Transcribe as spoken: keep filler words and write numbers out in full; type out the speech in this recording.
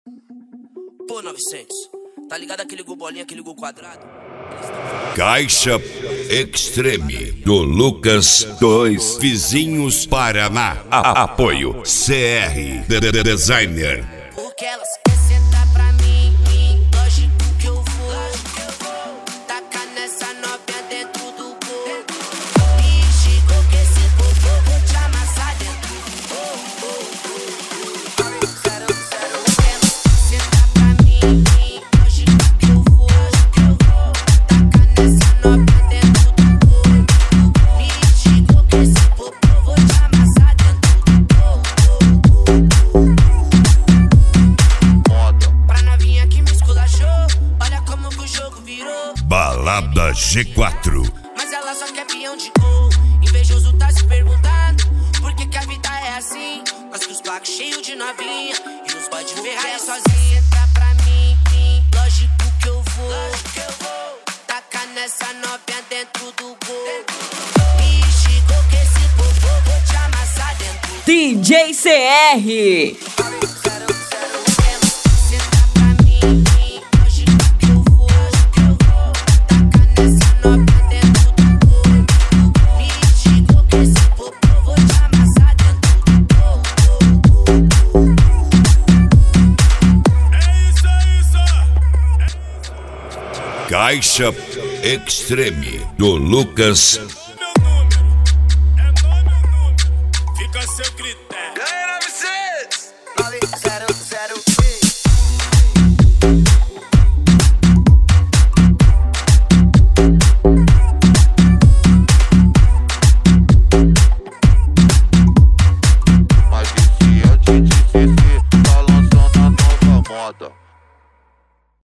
Pô, novecentos, tá ligado aquele gol bolinha, aquele gol quadrado? Caixa Extreme do Lucas dois Vizinhos Paraná. A apoio C R D Designer. Porque elas querem sentar pra mim, lógico que eu vou tacar nessa novinha dentro do gol. E chegou que esse popô vou te amassar dentro do gol. Zero, zero, elas sentar pra mim, lógico que eu vou tacar nessa novinha dentro do gol. E chegou que esse popô vou te amassar dentro do gol. Balada G quatro. Mas ela só quer peão de gol. Invejoso tá se perguntando por que que a vida é assim. Mas que os blacos cheios de novinha e os boy de Ferrari sozinha. Entra pra mim, lógico que eu vou, lógico que eu vou tacar nessa novinha dentro do gol. E chegou que esse popô vou te amassar dentro do D J C R. Caixa Extreme do Lucas. Meu número é nome ou número, fica a seu critério. Ganha novecentos, nove zero zero. Mas viciante de C C tá lançando a nova moda.